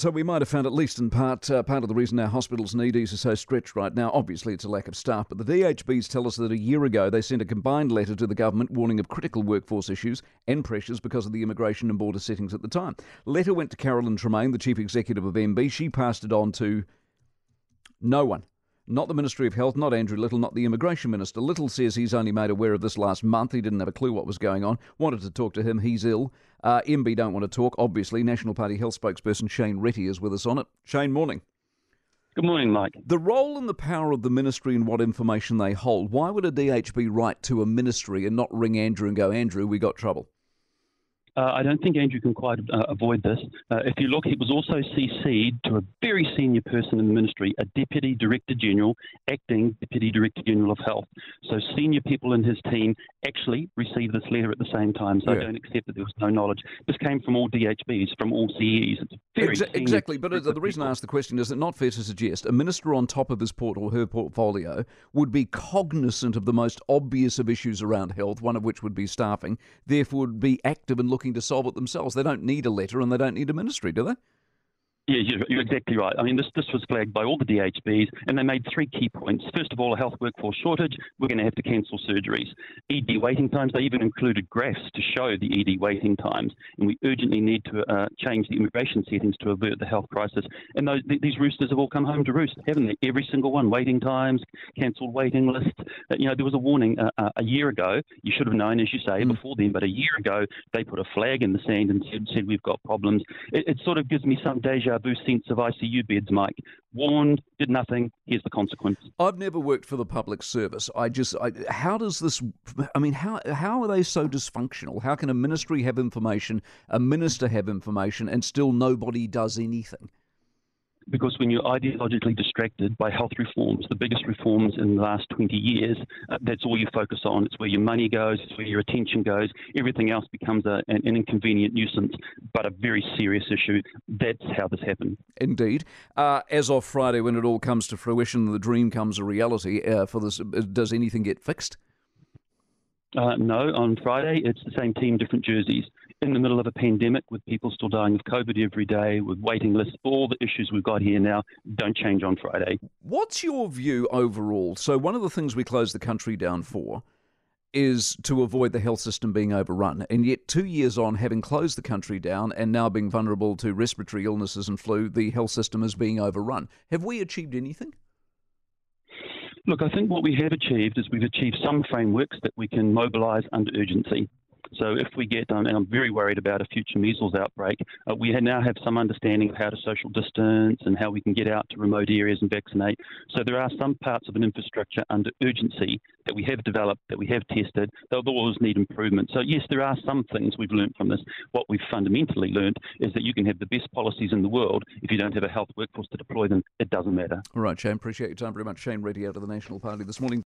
So we might have found, at least in part of the reason our hospitals and EDs are so stretched right now. Obviously, it's a lack of staff, but the DHBs tell us that a year ago they sent a combined letter to the government warning of critical workforce issues and pressures because of the immigration and border settings at the time. Letter went to Carolyn Tremaine, the chief executive of MB. She passed it on to no one. Not the Ministry of Health, not Andrew Little, not the Immigration Minister. Little says he's only made aware of this last month. He didn't have a clue what was going on. Wanted to talk to him. He's ill. MB don't want to talk, obviously. National Party Health spokesperson Shane Reti is with us on it. Shane, morning. Good morning, Mike. The role and the power of the ministry and what information they hold. Why would a DHB write to a ministry and not ring Andrew and go, Andrew, we got trouble? I don't think Andrew can quite avoid this. If you look, he was also CC'd to a very senior person in the ministry, a Deputy Director General, acting Deputy Director General of Health. So senior people in his team actually received this letter at the same time. So I don't accept that there was no knowledge. This came from all DHBs, from all CEs. It's very exactly, but the reason I asked the question is it not fair to suggest a minister on top of his or her portfolio would be cognizant of the most obvious of issues around health, one of which would be staffing, therefore would be active in looking to solve it themselves. They don't need a letter and they don't need a ministry, do they? Yeah, you're exactly right. I mean, this was flagged by all the DHBs, and they made three key points. First of all, a health workforce shortage. We're going to have to cancel surgeries. ED waiting times. They even included graphs to show the ED waiting times, and we urgently need to change the immigration settings to avert the health crisis. And these roosters have all come home to roost, haven't they? Every single one. Waiting times, cancelled waiting lists. There was a warning a year ago. You should have known, as you say, before then, but a year ago they put a flag in the sand and said we've got problems. It sort of gives me some deja vu sense of ICU beds, Mike. Warned, did nothing, here's the consequence. I've never worked for the public service. How does this, how are they so dysfunctional? How can a ministry have information, a minister have information, and still nobody does anything? Because when you're ideologically distracted by health reforms, the biggest reforms in the last 20 years, that's all you focus on. It's where your money goes, it's where your attention goes. Everything else becomes an inconvenient nuisance, but a very serious issue. That's how this happened. Indeed. As of Friday, when it all comes to fruition, the dream comes a reality for this. Does anything get fixed? No, on Friday, it's the same team, different jerseys. In the middle of a pandemic with people still dying of COVID every day, with waiting lists, all the issues we've got here now don't change on Friday. What's your view overall? So one of the things we closed the country down for is to avoid the health system being overrun. And yet 2 years on, having closed the country down and now being vulnerable to respiratory illnesses and flu, the health system is being overrun. Have we achieved anything? Look, I think what we have achieved is we've achieved some frameworks that we can mobilise under urgency. So if we get, and I'm very worried about a future measles outbreak, we now have some understanding of how to social distance and how we can get out to remote areas and vaccinate. So there are some parts of an infrastructure under urgency that we have developed, that we have tested. They'll always need improvement. So yes, there are some things we've learned from this. What we've fundamentally learned is that you can have the best policies in the world. If you don't have a health workforce to deploy them, it doesn't matter. All right, Shane, appreciate your time very much. Shane Reti out of the National Party this morning.